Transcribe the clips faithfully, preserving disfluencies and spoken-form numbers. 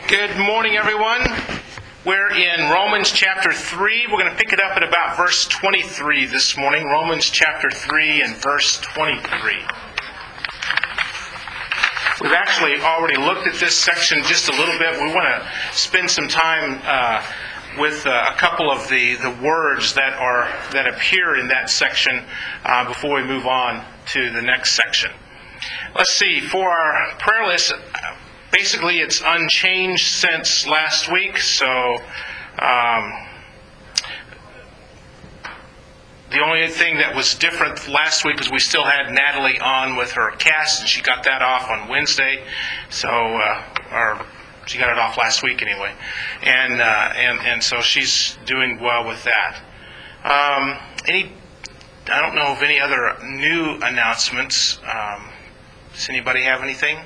Good morning, everyone. We're in Romans chapter three. We're going to pick it up at about verse twenty-three this morning. Romans chapter three and verse twenty-three. We've actually already looked at this section just a little bit. We want to spend some time uh, with uh, a couple of the, the words that are that appear in that section uh, before we move on to the next section. Let's see. For our prayer list, basically, it's unchanged since last week, so um, the only thing that was different last week was we still had Natalie on with her cast, and she got that off on Wednesday, so uh, or she got it off last week anyway, and uh, and and so she's doing well with that. Um, any, I don't know of any other new announcements. Um, does anybody have anything?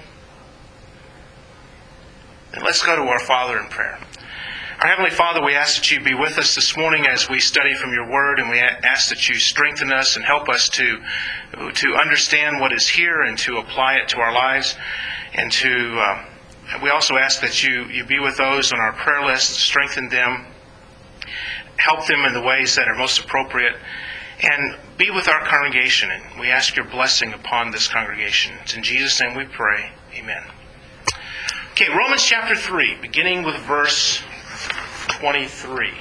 And let's go to our Father in prayer. Our Heavenly Father, we ask that you be with us this morning as we study from your Word, and we ask that you strengthen us and help us to, to understand what is here and to apply it to our lives. And to uh, we also ask that you, you be with those on our prayer list, strengthen them, help them in the ways that are most appropriate, and be with our congregation. And we ask your blessing upon this congregation. It's in Jesus' name we pray. Amen. Okay, Romans chapter three, beginning with verse twenty-three.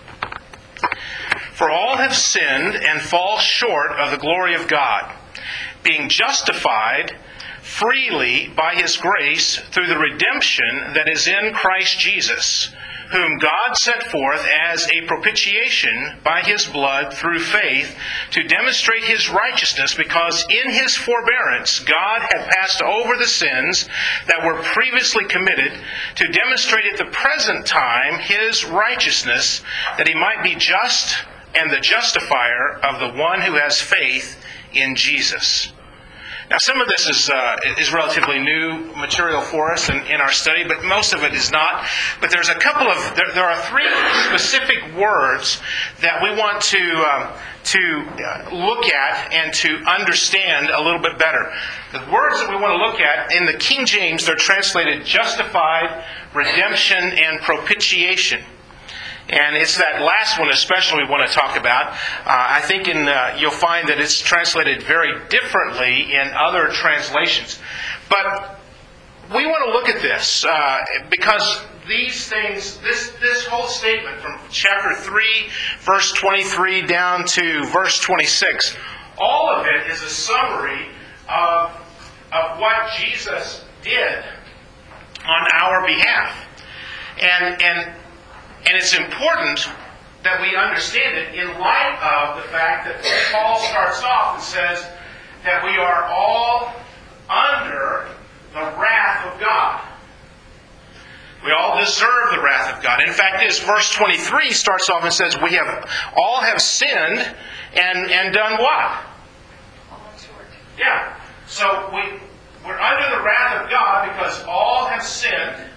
For all have sinned and fall short of the glory of God, being justified freely by His grace through the redemption that is in Christ Jesus, whom God set forth as a propitiation by His blood through faith to demonstrate His righteousness, because in His forbearance God had passed over the sins that were previously committed, to demonstrate at the present time His righteousness, that He might be just and the justifier of the one who has faith in Jesus. Now, some of this is uh, is relatively new material for us in, in our study, but most of it is not. But there's a couple of there, there are three specific words that we want to um, to look at and to understand a little bit better. The words that we want to look at in the King James, they're translated justified, redemption, and propitiation. And it's that last one especially we want to talk about. Uh, I think in, uh, you'll find that it's translated very differently in other translations. But we want to look at this uh, because these things, this, this whole statement from chapter three, verse twenty-three down to verse twenty-six, all of it is a summary of, of what Jesus did on our behalf. And, and And it's important that we understand it in light of the fact that Paul starts off and says that we are all under the wrath of God. We all deserve the wrath of God. In fact, this verse twenty-three starts off and says we have all have sinned and, and done what? Yeah. So we, we're under the wrath of God because all have sinned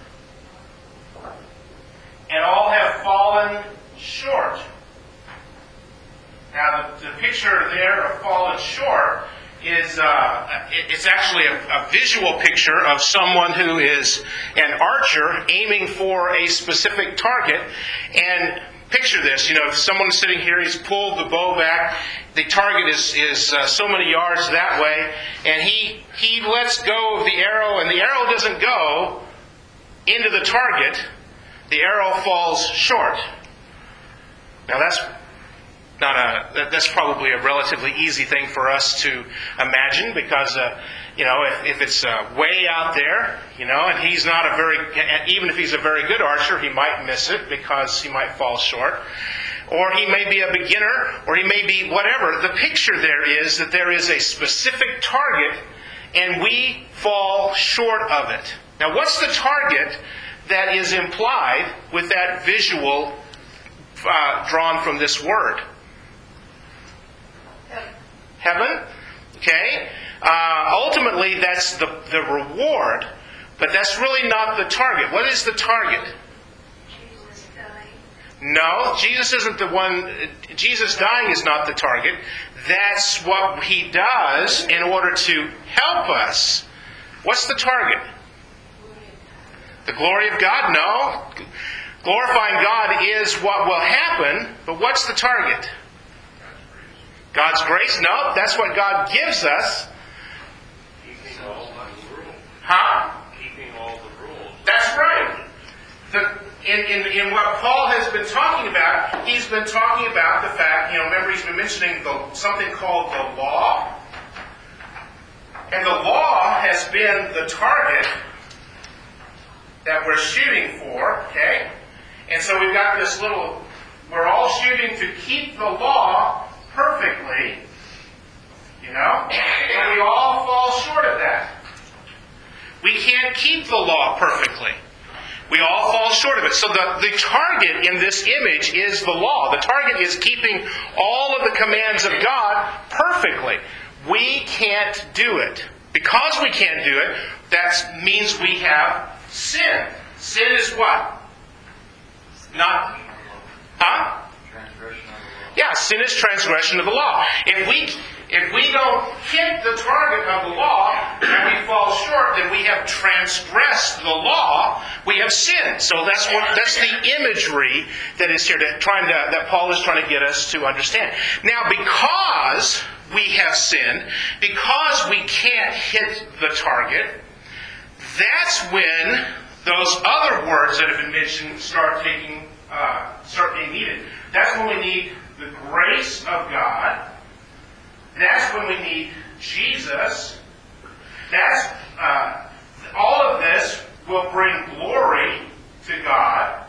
and all have fallen short. Now, the, the picture there of fallen short is uh, it, it's actually a, a visual picture of someone who is an archer aiming for a specific target. And picture this, you know, if someone's sitting here, he's pulled the bow back, the target is, is uh, so many yards that way, and he, he lets go of the arrow, and the arrow doesn't go into the target. The arrow falls short. Now that's not a that's probably a relatively easy thing for us to imagine, because uh, you know if, if it's uh, way out there, you know, and he's not a very even if he's a very good archer, he might miss it because he might fall short, or he may be a beginner, or he may be whatever. The picture there is that there is a specific target, and we fall short of it. Now, what's the target that is implied with that visual uh, drawn from this word? Heaven. Heaven? Okay. Uh, ultimately, that's the, the reward, but that's really not the target. What is the target? Jesus dying. No, Jesus isn't the one. Jesus dying is not the target. That's what He does in order to help us. What's the target? The glory of God? No. Glorifying God is what will happen, but what's the target? God's grace? No, that's what God gives us. Keeping all the rules. Huh? Keeping all the rules. That's right. The, in, in, in what Paul has been talking about, he's been talking about the fact, you know, remember he's been mentioning the, something called the law. And the law has been the target that we're shooting for, okay? And so we've got this little, we're all shooting to keep the law perfectly, you know? And we all fall short of that. We can't keep the law perfectly. We all fall short of it. So the, the target in this image is the law. The target is keeping all of the commands of God perfectly. We can't do it. Because we can't do it, that means we have sin. Sin is what? Not, huh? Transgression of the law. Yeah, sin is transgression of the law. If we if we don't hit the target of the law and we fall short, then we have transgressed the law. We have sinned. So that's what that's the imagery that is here to trying to that Paul is trying to get us to understand. Now, because we have sinned, because we can't hit the target, that's when those other words that have been mentioned start taking, uh, start being needed. That's when we need the grace of God. That's when we need Jesus. That's uh, all of this will bring glory to God.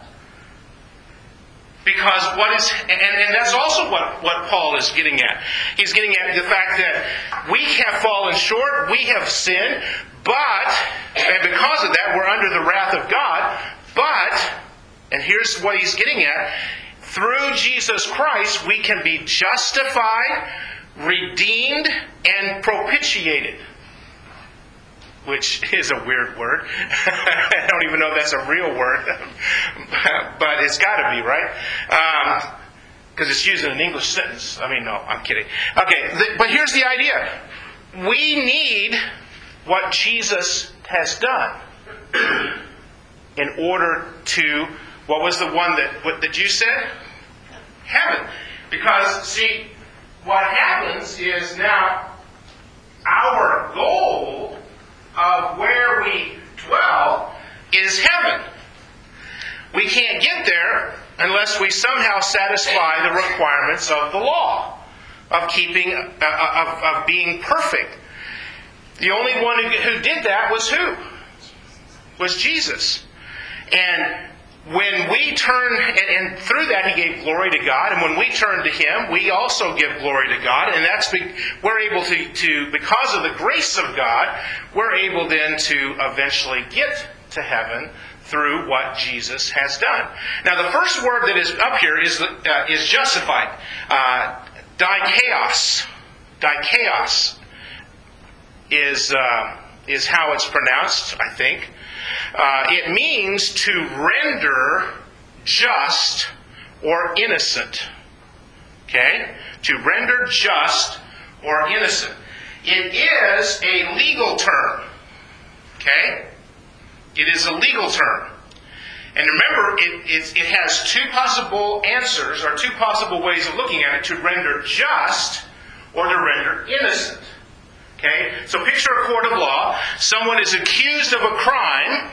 Because what is, and, and that's also what, what Paul is getting at. He's getting at the fact that we have fallen short, we have sinned, but, and because of that, we're under the wrath of God. But, and here's what he's getting at, through Jesus Christ, we can be justified, redeemed, and propitiated. Which is a weird word. I don't even know if that's a real word. But it's got to be, right? Because um, it's used in an English sentence. I mean, no, I'm kidding. Okay, th- but here's the idea. We need what Jesus has done in order to, what was the one that, what, that you said? Heaven. Because, see, what happens is now our goal of where we dwell is heaven. We can't get there unless we somehow satisfy the requirements of the law, of keeping, uh, of, of being perfect. The only one who, who did that was who? Was Jesus. And when we turn, and, and through that He gave glory to God, and when we turn to Him, we also give glory to God, and that's, be, we're able to, to, because of the grace of God, we're able then to eventually get to heaven through what Jesus has done. Now the first word that is up here is, uh, is justified. Uh, dikaios. Dikaios is, uh, is how it's pronounced, I think. Uh, it means to render just or innocent. Okay? To render just or innocent. It is a legal term. Okay? It is a legal term. And remember, it, it, it has two possible answers, or two possible ways of looking at it. To render just or to render innocent. Okay? So picture a court of law. Someone is accused of a crime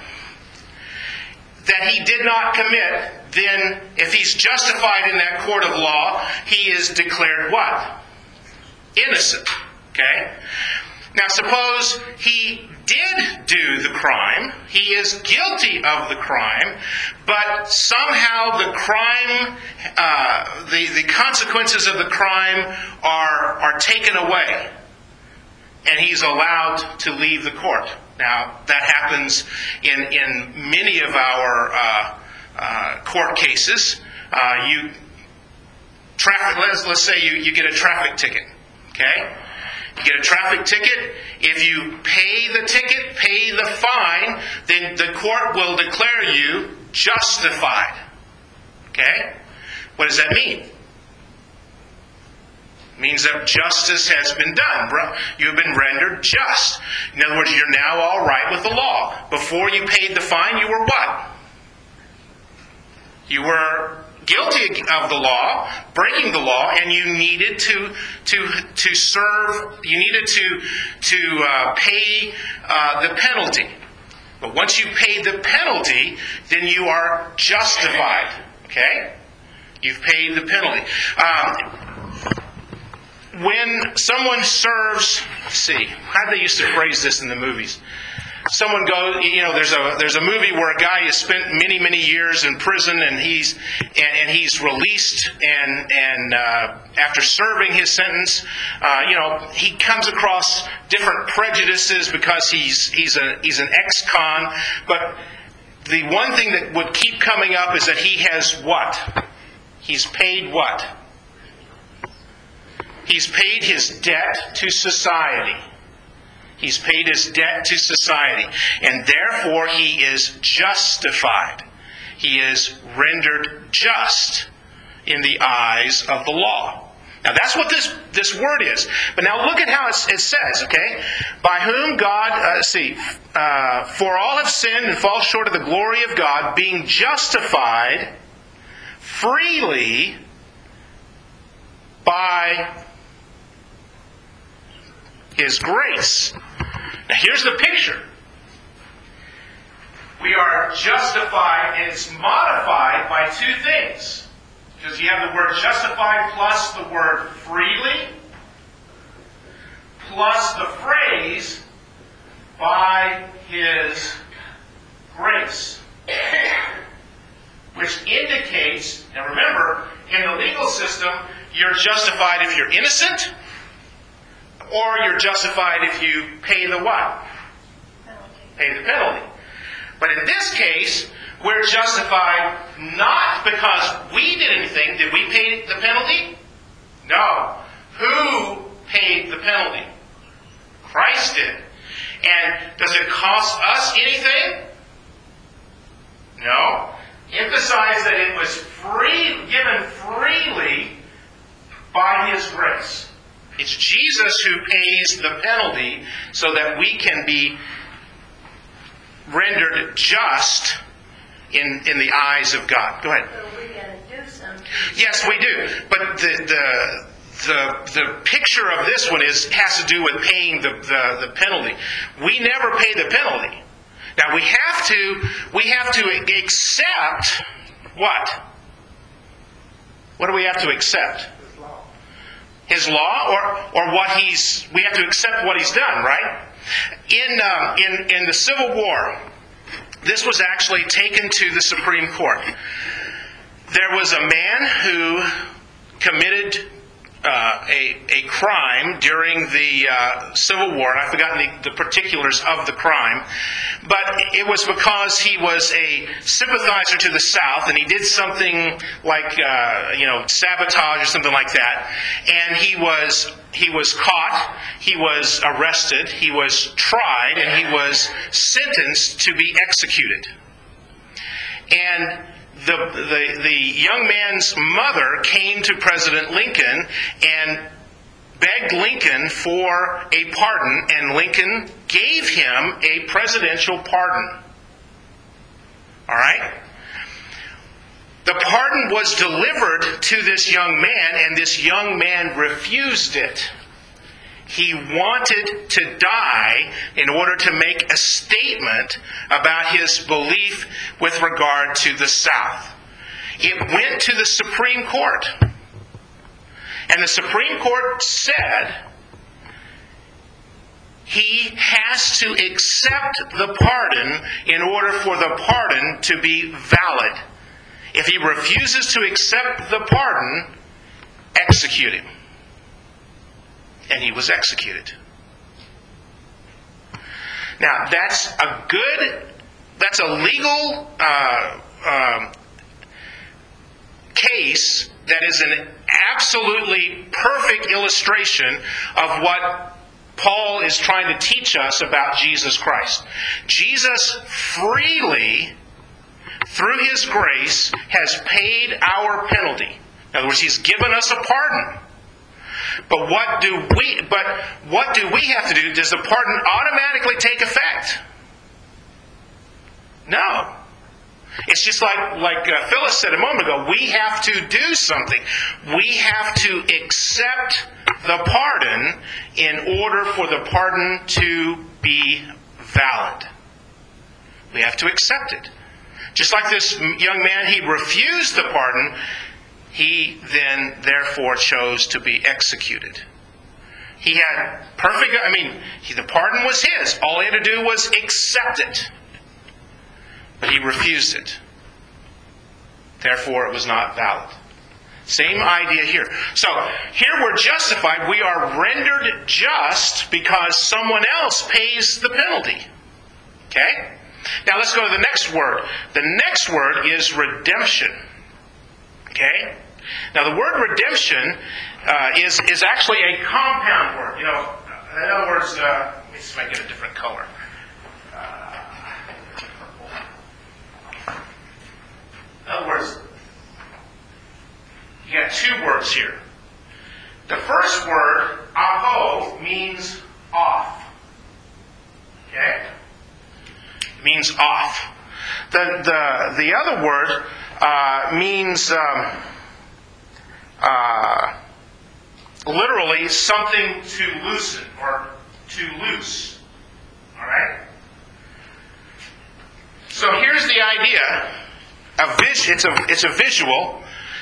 that he did not commit. Then, if he's justified in that court of law, he is declared what? Innocent. Okay? Now suppose he did do the crime. He is guilty of the crime. But somehow the crime, uh, the, the consequences of the crime are, are taken away. And he's allowed to leave the court. Now, that happens in, in many of our uh, uh, court cases. Uh, you traffic. Let's, let's say you, you get a traffic ticket. Okay? You get a traffic ticket. If you pay the ticket, pay the fine, then the court will declare you justified. Okay? What does that mean? means that justice has been done. You have been rendered just. In other words, you're now all right with the law. Before you paid the fine, you were what? You were guilty of the law, breaking the law, and you needed to to to serve. You needed to to uh, pay uh, the penalty. But once you paid the penalty, then you are justified. Okay, you've paid the penalty. Um, when someone serves, let's see, how do they used to phrase this in the movies? Someone goes, you know, there's a there's a movie where a guy has spent many many years in prison, and he's and, and he's released, and and uh, after serving his sentence, uh, you know, he comes across different prejudices because he's he's a he's an ex-con. But the one thing that would keep coming up is that he has what? He's paid what? He's paid his debt to society. He's paid his debt to society, and therefore he is justified. He is rendered just in the eyes of the law. Now that's what this, this word is. But now look at how it, it says, okay? By whom God, uh, see, uh, for all have sinned and fall short of the glory of God, being justified freely by His grace. Now here's the picture. We are justified, and it's modified by two things. Because you have the word justified plus the word freely, plus the phrase by His grace. Which indicates, and remember, in the legal system, you're justified if you're innocent, or you're justified if you pay the what? Penalty. Pay the penalty. But in this case, we're justified not because we did anything. Did we pay the penalty? No. Who paid the penalty? Christ did. And does it cost us anything? No. Emphasize that it was free, given freely by His grace. It's Jesus who pays the penalty so that we can be rendered just in, in the eyes of God. Go ahead. So we're going to do something. Yes, we do. But the the the the picture of this one is has to do with paying the, the, the penalty. We never pay the penalty. Now we have to we have to accept what? What do we have to accept? His law, or or what he's we have to accept what he's done, right? In um, in in the Civil War, this was actually taken to the Supreme Court. There was a man who committed uh, a a crime during the uh, Civil War. I've forgotten the, the particulars of the crime, but it was because he was a sympathizer to the South, and he did something like uh, you know sabotage or something like that. And he was he was caught, he was arrested, he was tried, and he was sentenced to be executed. And The, the the young man's mother came to President Lincoln and begged Lincoln for a pardon, and Lincoln gave him a presidential pardon. All right? The pardon was delivered to this young man, and this young man refused it. He wanted to die in order to make a statement about his belief with regard to the South. It went to the Supreme Court. And the Supreme Court said he has to accept the pardon in order for the pardon to be valid. If he refuses to accept the pardon, execute him. And he was executed. Now, that's a good, that's a legal uh, um, case that is an absolutely perfect illustration of what Paul is trying to teach us about Jesus Christ. Jesus freely, through His grace, has paid our penalty. In other words, He's given us a pardon. But what do we but what do we have to do? Does the pardon automatically take effect? No. It's just like, like uh, Phyllis said a moment ago, we have to do something. We have to accept the pardon in order for the pardon to be valid. We have to accept it. Just like this young man, he refused the pardon. He then, therefore, chose to be executed. He had perfect, I mean, he, the pardon was his. All he had to do was accept it. But he refused it. Therefore, it was not valid. Same idea here. So, here we're justified. We are rendered just because someone else pays the penalty. Okay? Now, let's go to the next word. The next word is redemption. Okay? Now, the word redemption uh, is, is actually a compound word. You know, in other words, uh, let me see if I get a different color. In other words, you got two words here. The first word, apo, means off. Okay? It means off. The the the other word uh, means um, uh, literally something to loosen or to loose. All right. So here's the idea. A vis- it's a it's a visual.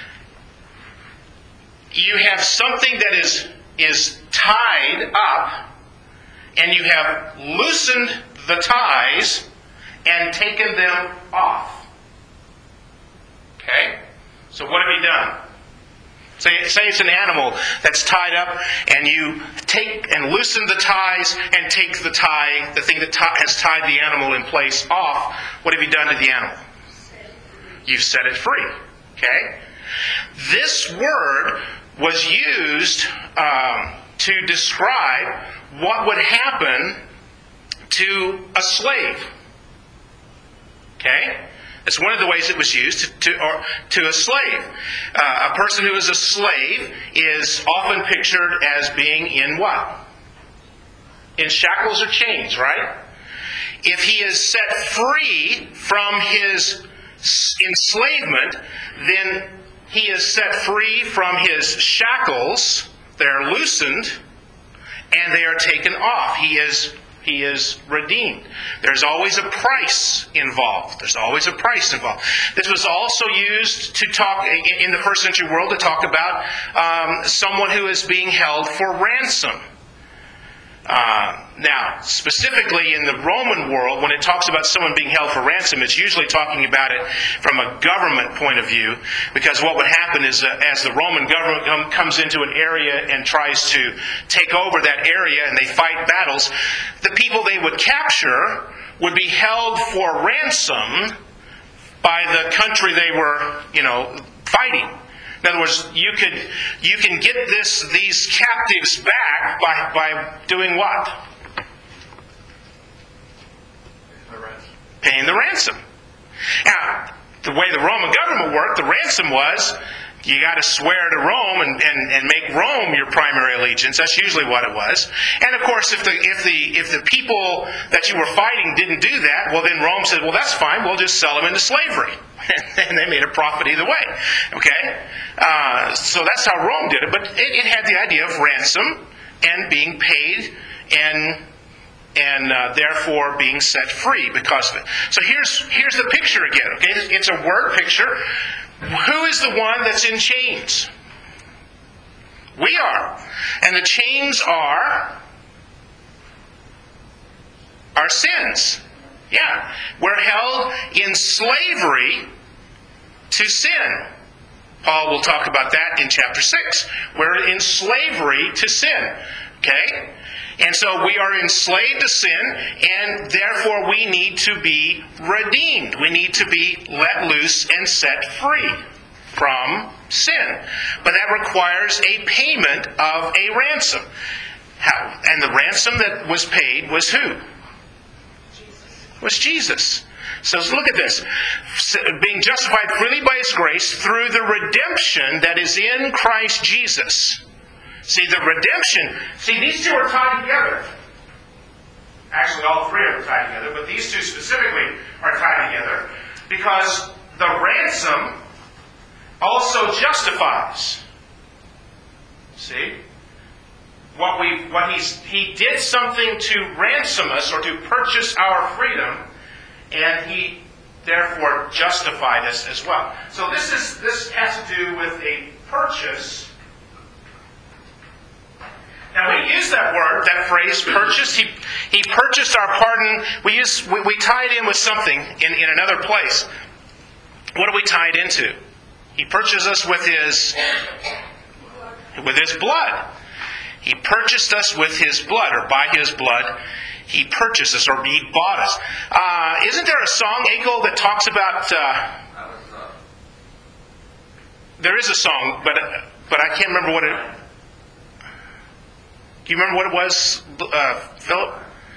You have something that is is tied up, and you have loosened the ties and taken them off. Okay? So what have you done? Say, say it's an animal that's tied up, and you take and loosen the ties and take the tie, the thing that t- has tied the animal in place, off. What have you done to the animal? You've set it free. Okay? This word was used um, to describe what would happen to a slave. Okay? That's one of the ways it was used to, to, or, to a slave. Uh, a person who is a slave is often pictured as being in what? In shackles or chains, right? If he is set free from his enslavement, then he is set free from his shackles. They are loosened, and they are taken off. He is He is redeemed. There's always a price involved. There's always a price involved. This was also used to talk, in the first century world, to talk about um, someone who is being held for ransom. Uh, now, specifically in the Roman world, when it talks about someone being held for ransom, it's usually talking about it from a government point of view, because what would happen is uh, as the Roman government com- comes into an area and tries to take over that area and they fight battles, the people they would capture would be held for ransom by the country they were, you know, fighting. In other words, you could you can get this these captives back by by doing what? The ransom. Paying the ransom. Now, the way the Roman government worked, the ransom was you got to swear to Rome and, and, and make Rome your primary allegiance. That's usually what it was. And of course, if the if the if the people that you were fighting didn't do that, well then Rome said, well that's fine, we'll just sell them into slavery. And they made a profit either way. Okay? Uh, so that's how Rome did it. But it, it had the idea of ransom and being paid and and uh, therefore being set free because of it. So here's here's the picture again. Okay? It's a word picture. Who is the one that's in chains? We are. And the chains are our sins. Yeah. We're held in slavery to sin. Paul will talk about that in chapter six. We're in slavery to sin. Okay? And so we are enslaved to sin, and therefore we need to be redeemed. We need to be let loose and set free from sin. But that requires a payment of a ransom. How? And the ransom that was paid was who? Was Jesus. So look at this. Being justified freely by His grace through the redemption that is in Christ Jesus. See, the redemption, see, these two are tied together. Actually, all three are tied together, but these two specifically are tied together because the ransom also justifies. See? What we what he's he did something to ransom us or to purchase our freedom, and he therefore justified us as well. So this is this has to do with a purchase. Now we use that word, that phrase, purchase. He he purchased our pardon. We use we, we tie it in with something in, in another place. What do we tie it into? He purchased us with his with his blood. He purchased us with his blood, or by his blood. He purchased us, or he bought us. Uh, isn't there a song, Akel, that talks about... Uh, there is a song, but but I can't remember what it... Do you remember what it was, uh, Philip?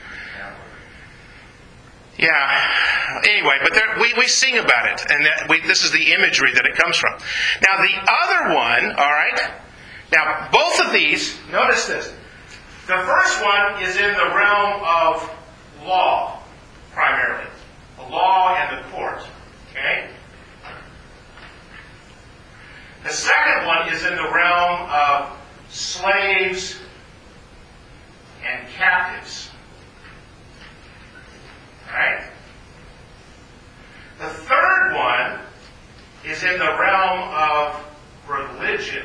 Yeah. Anyway, but there, we, we sing about it, and that we, this is the imagery that it comes from. Now, the other one, all right... Now, both of these, notice this. The first one is in the realm of law, primarily. The law and the court. Okay? The second one is in the realm of slaves and captives. Right? The third one is in the realm of religion.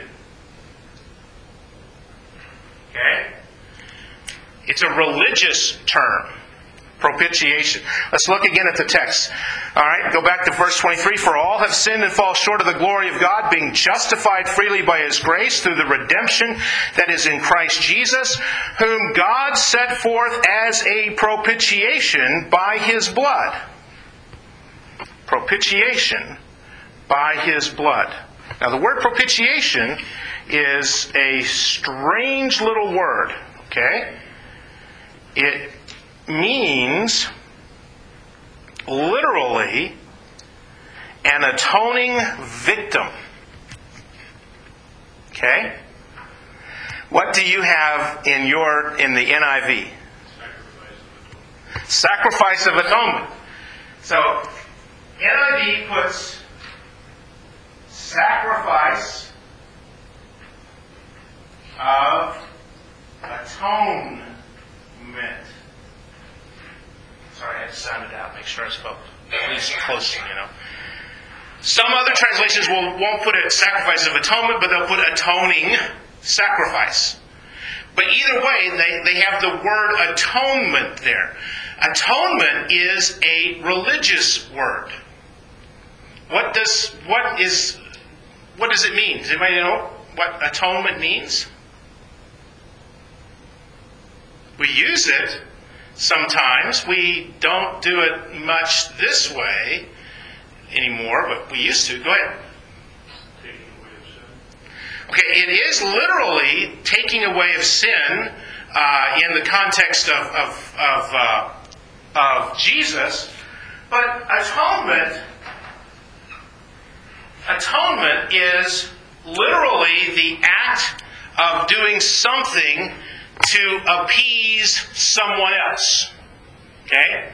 Okay? It's a religious term. Propitiation. Let's look again at the text. All right, go back to verse twenty-three. For all have sinned and fall short of the glory of God, being justified freely by His grace through the redemption that is in Christ Jesus, whom God set forth as a propitiation by His blood. Propitiation by His blood. Now, the word propitiation is a strange little word, okay? It means literally an atoning victim. Okay? What do you have in your in the N I V? Sacrifice of atonement. So N I V puts sacrifice of atonement. Sorry, I had to sound it out, make sure I spoke at least close, you know. Some other translations will, won't put it sacrifice of atonement, but they'll put atoning sacrifice. But either way, they, they have the word atonement there. Atonement is a religious word. What does what is what does it mean? Does anybody know what atonement means? We use it sometimes. We don't do it much this way anymore, but we used to. Go ahead. Okay, it is literally taking away of sin uh, in the context of of of, uh, of Jesus, but atonement atonement is literally the act of doing something to appease someone else. Okay?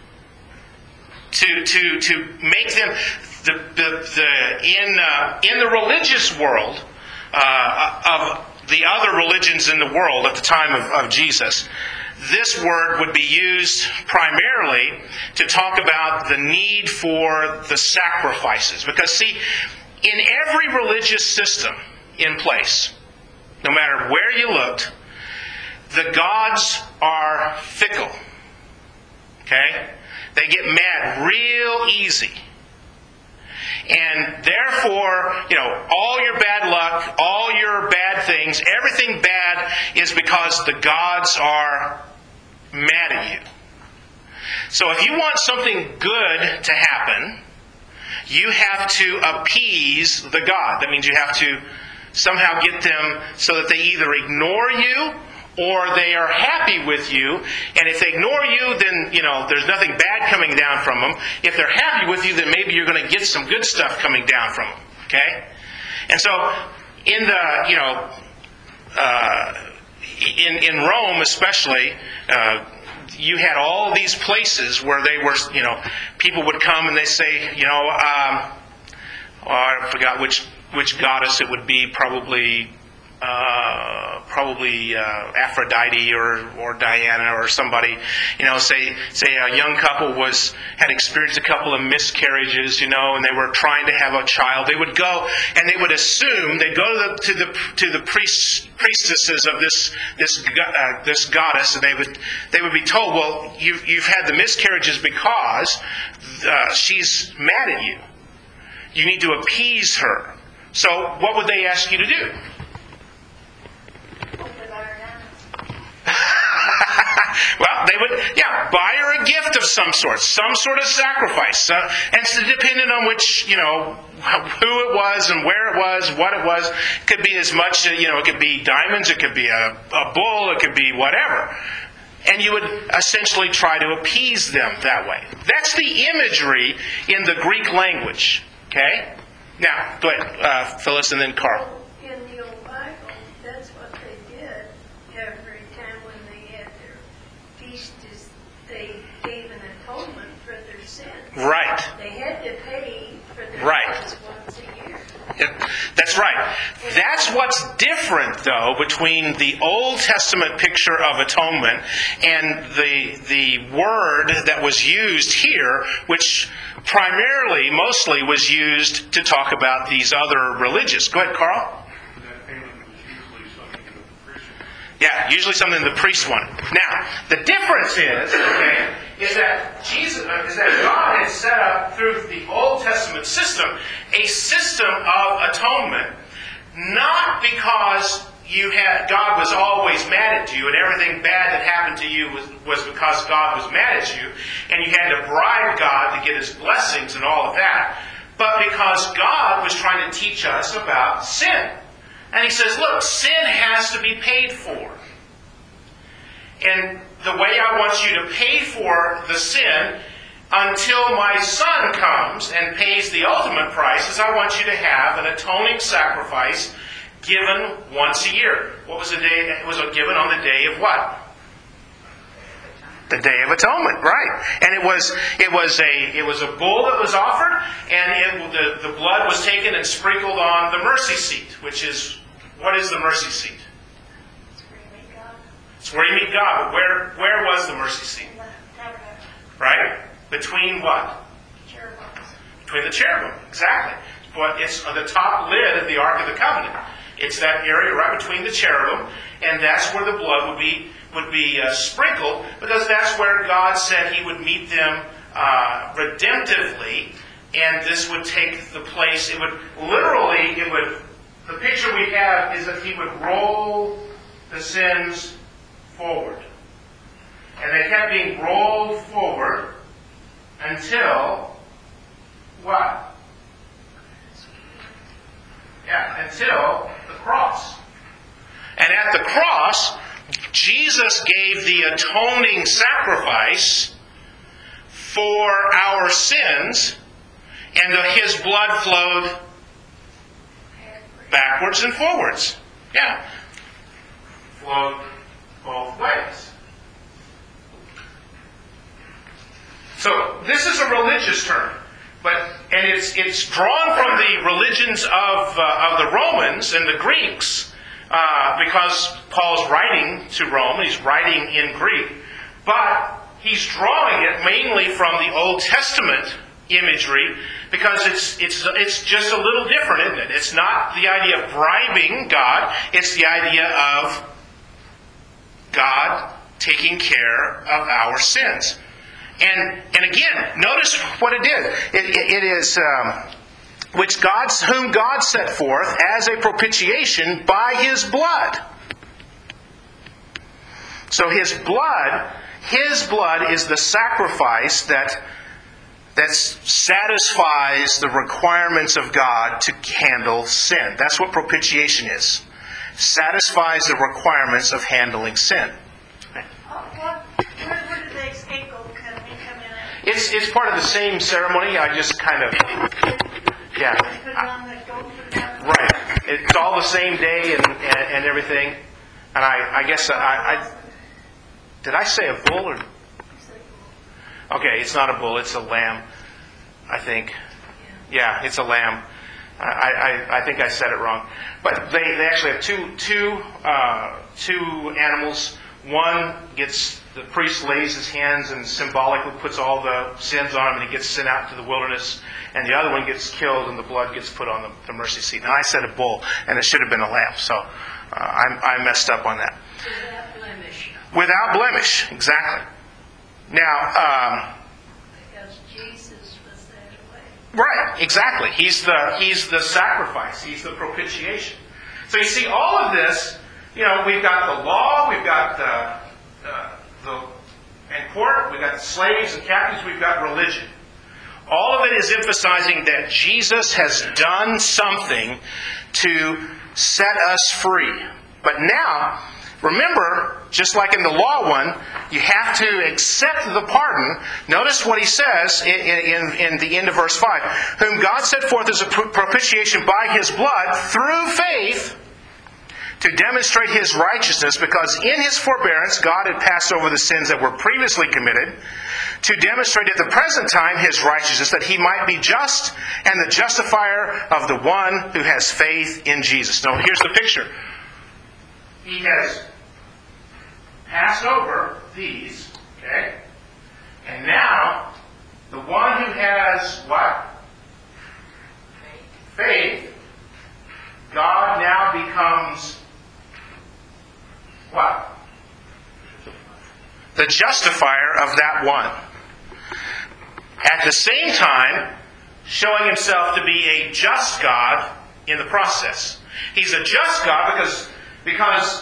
To to to make them the the, the in uh, in the religious world uh, of the other religions in the world at the time of, of Jesus, this word would be used primarily to talk about the need for the sacrifices. Because see, in every religious system in place, no matter where you looked, the gods are fickle. Okay? They get mad real easy. And therefore, you know, all your bad luck, all your bad things, everything bad is because the gods are mad at you. So if you want something good to happen, you have to appease the god. That means you have to somehow get them so that they either ignore you or they are happy with you. And if they ignore you, then, you know, there's nothing bad coming down from them. If they're happy with you, then maybe you're going to get some good stuff coming down from them. Okay? And so, in the, you know, uh, in in Rome especially, uh, you had all these places where they were, you know, people would come and they say, you know, um, oh, I forgot which which goddess it would be, probably. Uh, probably uh, Aphrodite or, or Diana or somebody, you know, say say a young couple was had experienced a couple of miscarriages, you know, and they were trying to have a child. They would go and they would assume they'd go to the to the to the priest, priestesses of this this uh, this goddess, and they would they would be told, well, you you've had the miscarriages because uh, she's mad at you. You need to appease her. So what would they ask you to do? Well, they would, yeah, buy her a gift of some sort, some sort of sacrifice. Uh, and it's depending on which, you know, who it was and where it was, what it was. It could be as much, you know, it could be diamonds, it could be a, a bull, it could be whatever. And you would essentially try to appease them that way. That's the imagery in the Greek language. Okay? Now, go ahead, uh, Phyllis, and then Carl. In the old Bible, that's what they did every time when they had their feast, is they gave an atonement for their sins. Right. They had to pay for their Right. sins once a year. Yeah, that's right. That's what's different, though, between the Old Testament picture of atonement and the the word that was used here, which primarily, mostly, was used to talk about these other religious. Go ahead, Carl. That payment was usually something that the priest. Yeah, usually something the priest wanted. Now, the difference is, okay, is that Jesus, uh, is that God had set up through the Old Testament system a system of atonement, not because you had God was always mad at you and everything bad that happened to you was, was because God was mad at you and you had to bribe God to get His blessings and all of that, but because God was trying to teach us about sin. And He says, look, sin has to be paid for. And the way I want you to pay for the sin until my Son comes and pays the ultimate price is I want you to have an atoning sacrifice given once a year. What was the day? It was given on the day of what? The Day of Atonement, right? And it was it was a it was a bull that was offered, and it, the the blood was taken and sprinkled on the mercy seat, which is what is the mercy seat? It's where you meet God. It's where you meet God. But where where was the mercy seat? Tabernacle. Right? Between what? Cherubims. Between the cherubim, exactly. But it's on the top lid of the Ark of the Covenant. It's that area right between the cherubim, and that's where the blood would be would be uh, sprinkled, because that's where God said He would meet them uh, redemptively, and this would take the place. It would literally, it would. The picture we have is that He would roll the sins forward, and they kept being rolled forward until what? Yeah, until the cross. And at the cross, Jesus gave the atoning sacrifice for our sins, and His blood flowed backwards and forwards. Yeah. Flowed both ways. So, this is a religious term. But and it's it's drawn from the religions of uh, of the Romans and the Greeks, uh, because Paul's writing to Rome. He's writing in Greek, but he's drawing it mainly from the Old Testament imagery, because it's it's it's just a little different, isn't it? It's not the idea of bribing God. It's the idea of God taking care of our sins. And and again, notice what it did. It, it, it is um, which God's whom God set forth as a propitiation by His blood. So His blood, His blood is the sacrifice that that satisfies the requirements of God to handle sin. That's what propitiation is. Satisfies the requirements of handling sin. Oh, what? Where, where did the scapegoat come in? Come in at? It's it's part of the same ceremony. I just kind of yeah. Put it on the goat for that. Right. it's all the same day and, and, and everything. And I, I guess I, I did I say a bull or? Okay, it's not a bull. It's a lamb. I think. Yeah, it's a lamb. I, I, I think I said it wrong. But they, they actually have two two uh, two animals. One gets, the priest lays his hands and symbolically puts all the sins on him, and he gets sent out to the wilderness. And the other one gets killed, and the blood gets put on the, the mercy seat. And I said a bull, and it should have been a lamb. So uh, I, I messed up on that. Without blemish. Without blemish, exactly. Now, um, Because Jesus was that way. right, exactly. He's the he's the sacrifice. He's the propitiation. So you see, all of this, you know, we've got the law, we've got the, uh, the and court, we've got slaves and captives, we've got religion. All of it is emphasizing that Jesus has done something to set us free. But now, remember, just like in the law one, you have to accept the pardon. Notice what he says in, in, in the end of verse five. Whom God set forth as a propitiation by His blood through faith to demonstrate His righteousness, because in His forbearance God had passed over the sins that were previously committed, to demonstrate at the present time His righteousness, that He might be just and the justifier of the one who has faith in Jesus. Now here's the picture. He has passed over these, okay? And now, the one who has what? Faith. God now becomes what? The justifier of that one. At the same time, showing Himself to be a just God in the process. He's a just God because because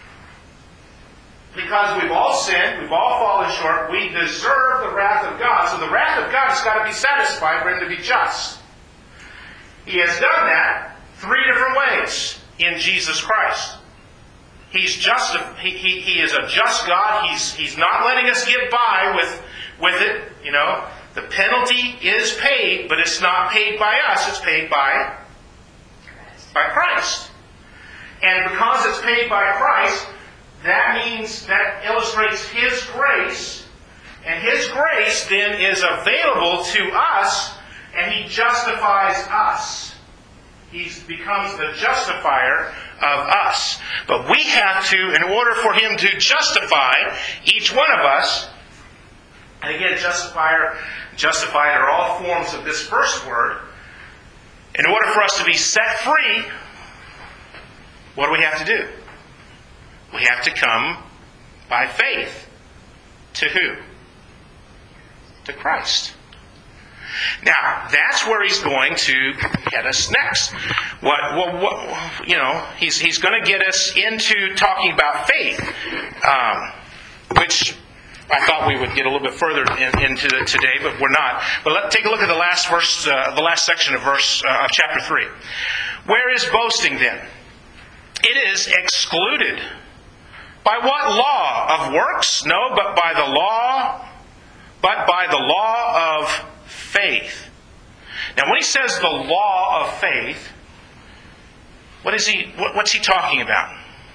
Because we've all sinned, we've all fallen short, we deserve the wrath of God. So the wrath of God has got to be satisfied for Him to be just. He has done that three different ways in Jesus Christ. He's just. He, he, he is a just God. He's He's not letting us get by with with it. You know, the penalty is paid, but it's not paid by us. It's paid by by Christ. And because it's paid by Christ, that means, that illustrates His grace. And His grace then is available to us, and He justifies us. He becomes the justifier of us. But we have to, in order for Him to justify each one of us, and again, justifier, justified are all forms of this first word. In order for us to be set free, what do we have to do? We have to come by faith. To who? To Christ. Now, that's where He's going to get us next. What, what, what you know, He's He's going to get us into talking about faith, um, which I thought we would get a little bit further in, into it today, but we're not. But let's take a look at the last verse, uh, the last section of verse uh, of chapter three. Where is boasting then? It is excluded. By what law? Of works? No, but by the law, but by the law of faith. Now, when he says the law of faith, what is he? What, what's he talking about?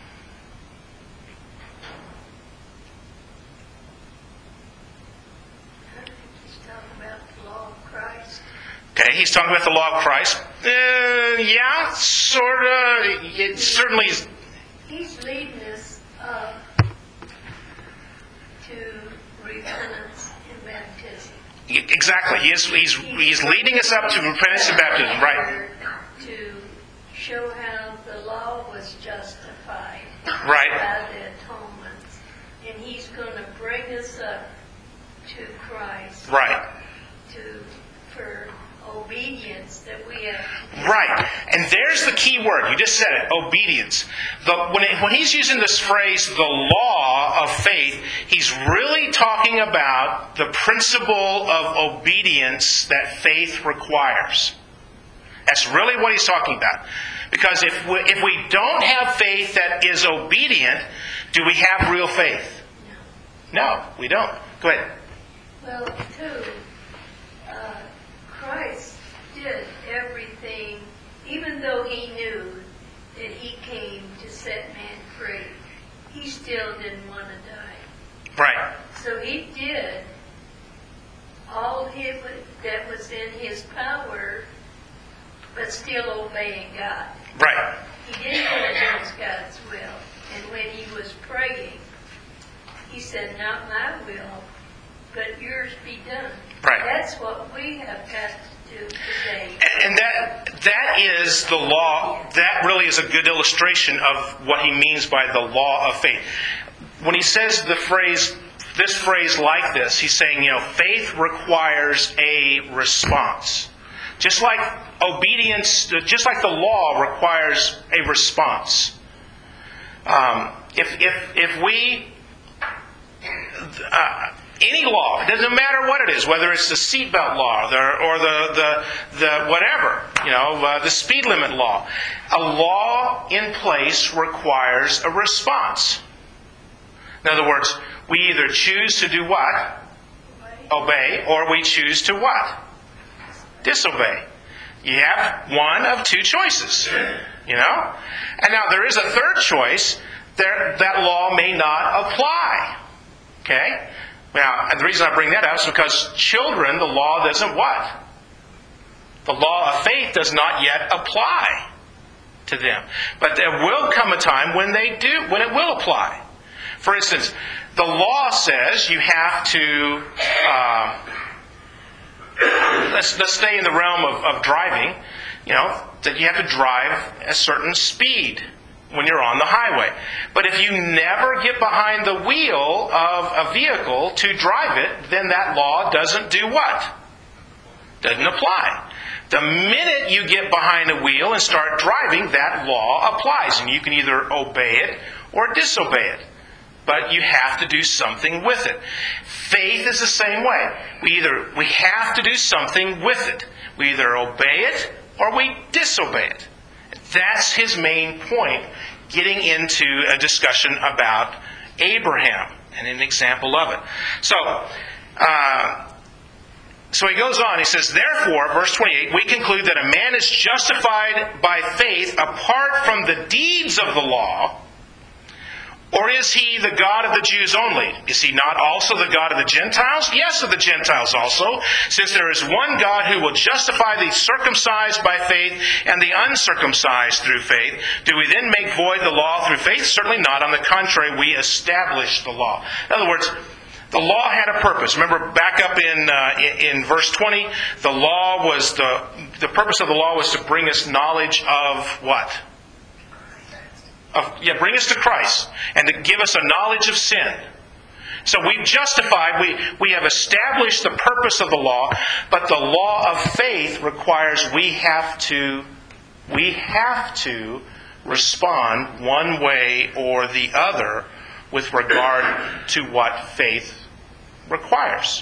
He's talking about the law of Christ. Okay, he's talking about the law of Christ. Uh, yeah, sort of. It certainly is. He's leading us uh, to repentance and baptism. Exactly. He is, he's, he's leading us up to repentance and baptism. Right. To show how the law was justified Right. by the atonement. And He's going to bring us up to Christ. Right. To, for obedience that we have to do. Right. And there's the key word. You just said it. Obedience. The, when, it, when he's using this phrase, the law of faith, he's really talking about the principle of obedience that faith requires. That's really what he's talking about. Because if we, if we don't have faith that is obedient, do we have real faith? No, we don't. Go ahead. Well, too, uh, Christ did everything, even though He knew that he came to set man free, he still didn't want to die. Right. So he did all he, that was in his power, but still obeying God. Right. He didn't go against God's will. And when he was praying, he said, not my will, but yours be done. Right. That's what we have got to do today. And that that is the law. That really is a good illustration of what he means by the law of faith. When he says the phrase, this phrase like this, he's saying, you know, faith requires a response. Just like obedience, just like the law requires a response. Um, if if if we uh, any law, it doesn't matter what it is, whether it's the seatbelt law or, or the, the the whatever, you know, uh, the speed limit law, a law in place requires a response. In other words, we either choose to do what? Obey, or we choose to what? Disobey. You have one of two choices, you know? And now there is a third choice. There, that law may not apply. Okay? Now, and the reason I bring that up is because children, the law doesn't what? The law of faith does not yet apply to them. But there will come a time when they do, when it will apply. For instance, the law says you have to, uh, let's, let's stay in the realm of, of driving, you know, that you have to drive a certain speed when you're on the highway. But if you never get behind the wheel of a vehicle to drive it, then that law doesn't do what? Doesn't apply. The minute you get behind a wheel and start driving, that law applies. And you can either obey it or disobey it. But you have to do something with it. Faith is the same way. We either we have to do something with it. We either obey it or we disobey it. That's his main point, getting into a discussion about Abraham and an example of it. So, uh, so he goes on. He says, therefore, verse twenty-eight, we conclude that a man is justified by faith apart from the deeds of the law. Or is he the God of the Jews only? Is he not also the God of the Gentiles? Yes, of the Gentiles also, since there is one God who will justify the circumcised by faith and the uncircumcised through faith. Do we then make void the law through faith? Certainly not. On the contrary, we establish the law. In other words, the law had a purpose. Remember, back up in uh, in, in verse twenty, the law was the the purpose of the law was to bring us knowledge of what? Of, yeah, bring us to Christ and to give us a knowledge of sin. So we've justified, we, we have established the purpose of the law, but the law of faith requires we have to we have to respond one way or the other with regard to what faith requires.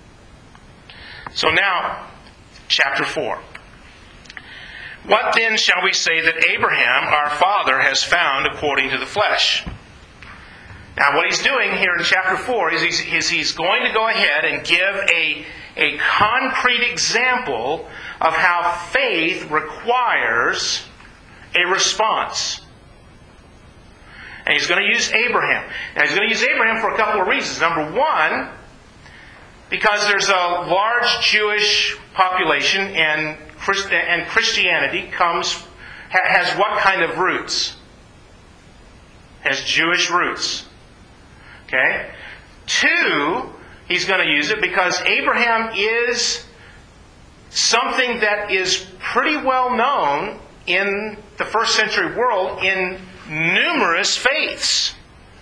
So now, chapter four. What then shall we say that Abraham, our father, has found according to the flesh? Now, what he's doing here in chapter four is he's, is he's going to go ahead and give a, a concrete example of how faith requires a response. And he's going to use Abraham. Now, he's going to use Abraham for a couple of reasons. Number one, because there's a large Jewish population, and and Christianity comes has what kind of roots? Has Jewish roots. Okay? Two, he's going to use it because Abraham is something that is pretty well known in the first century world in numerous faiths.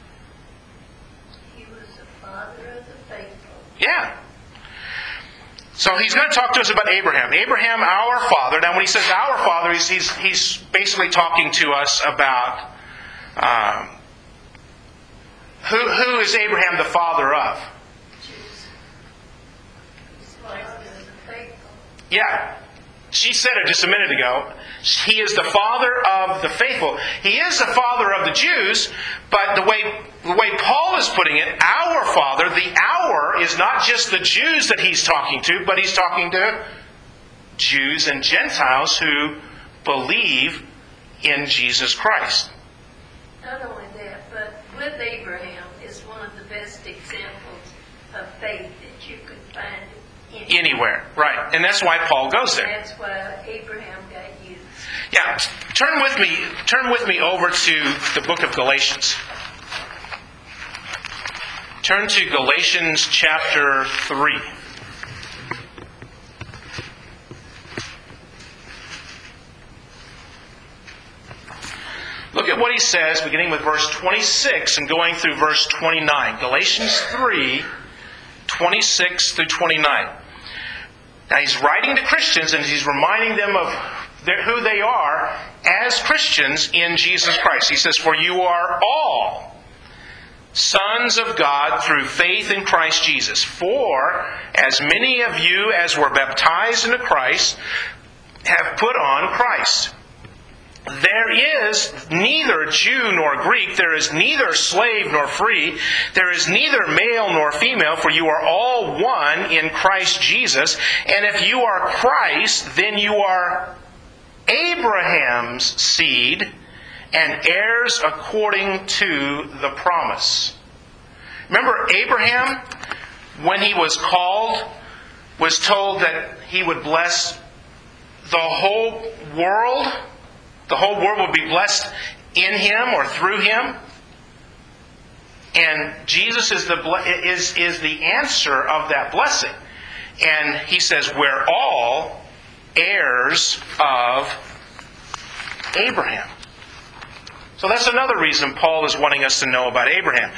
He was the father of the faithful. Yeah. So he's going to talk to us about Abraham. Abraham, our father. Now when he says our father, he's, he's, he's basically talking to us about um, who, who is Abraham the father of? Jews. He's the father of the faithful. Yeah. She said it just a minute ago. He is the father of the faithful. He is the father of the Jews, but the way the way Paul is putting it, our father, the our is not just the Jews that he's talking to, but he's talking to Jews and Gentiles who believe in Jesus Christ. Not only that, but with Abraham is one of the best examples of faith that you could find anywhere. Anywhere, right. And that's why Paul goes there. That's why Abraham got used. Yeah, turn with me, turn with me over to the book of Galatians. Turn to Galatians chapter three. Look at what he says, beginning with verse twenty-six and going through verse twenty-nine. Galatians three, twenty-six through twenty-nine. Now he's writing to Christians and he's reminding them of their, who they are as Christians in Jesus Christ. He says, "For you are all sons of God through faith in Christ Jesus. For as many of you as were baptized into Christ have put on Christ. There is neither Jew nor Greek, there is neither slave nor free, there is neither male nor female, for you are all one in Christ Jesus. And if you are Christ, then you are Abraham's seed and heirs according to the promise." Remember, Abraham, when he was called, was told that he would bless the whole world. The whole world would be blessed in him or through him. And Jesus is the is is the answer of that blessing. And he says, "We're all heirs of Abraham." So that's another reason Paul is wanting us to know about Abraham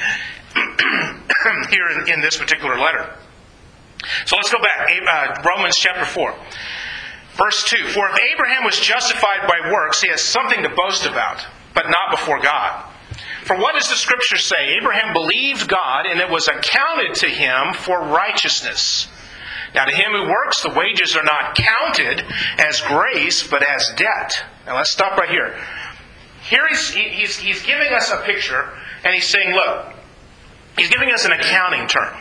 here in, in this particular letter. So let's go back. Uh, Romans chapter four. Verse two, "For if Abraham was justified by works, he has something to boast about, but not before God. For what does the Scripture say? Abraham believed God, and it was accounted to him for righteousness. Now to him who works, the wages are not counted as grace, but as debt." Now let's stop right here. Here he's, he's, he's giving us a picture, and he's saying, look, he's giving us an accounting term.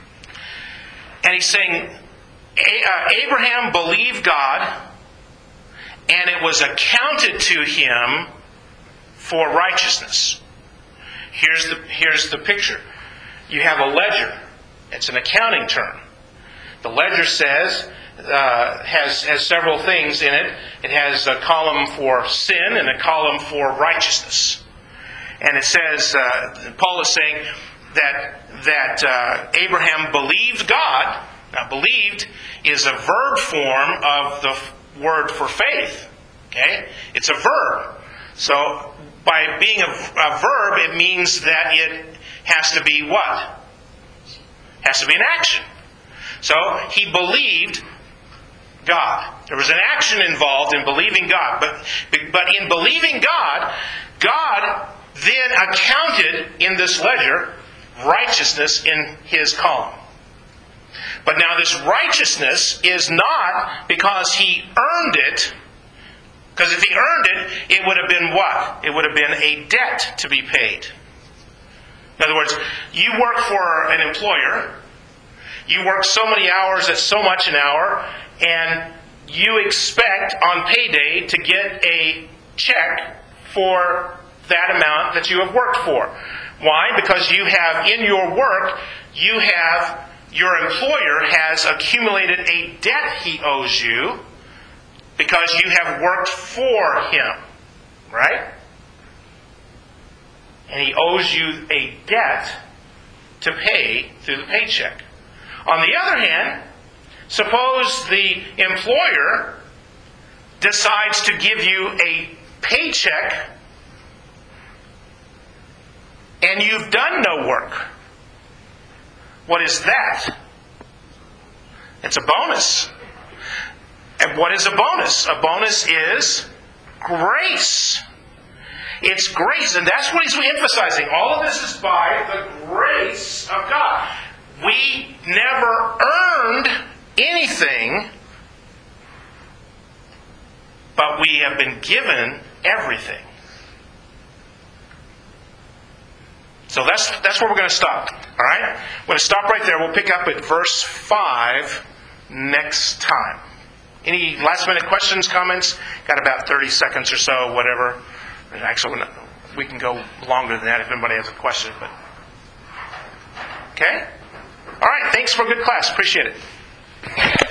And he's saying, Abraham believed God, and it was accounted to him for righteousness. Here's the, here's the picture. You have a ledger. It's an accounting term. The ledger says, uh, has, has several things in it. It has a column for sin and a column for righteousness. And it says, uh, Paul is saying that, that uh, Abraham believed God. Now, believed is a verb form of the word for faith. Okay? It's a verb. So, by being a, a verb, it means that it has to be what? Has to be an action. So, he believed God. There was an action involved in believing God. But, but in believing God, God then accounted in this ledger righteousness in his column. But now this righteousness is not because he earned it. Because if he earned it, it would have been what? It would have been a debt to be paid. In other words, you work for an employer. You work so many hours at so much an hour. And you expect on payday to get a check for that amount that you have worked for. Why? Because you have, in your work, you have... Your employer has accumulated a debt he owes you because you have worked for him. Right? And he owes you a debt to pay through the paycheck. On the other hand, suppose the employer decides to give you a paycheck and you've done no work. What is that? It's a bonus. And what is a bonus? A bonus is grace. It's grace, and that's what he's emphasizing. All of this is by the grace of God. We never earned anything, but we have been given everything. So that's that's where we're going to stop. All right? We're going to stop right there. We'll pick up at verse five next time. Any last minute questions, comments? Got about thirty seconds or so, whatever. Actually, we can go longer than that if anybody has a question. But okay? All right, thanks for a good class. Appreciate it.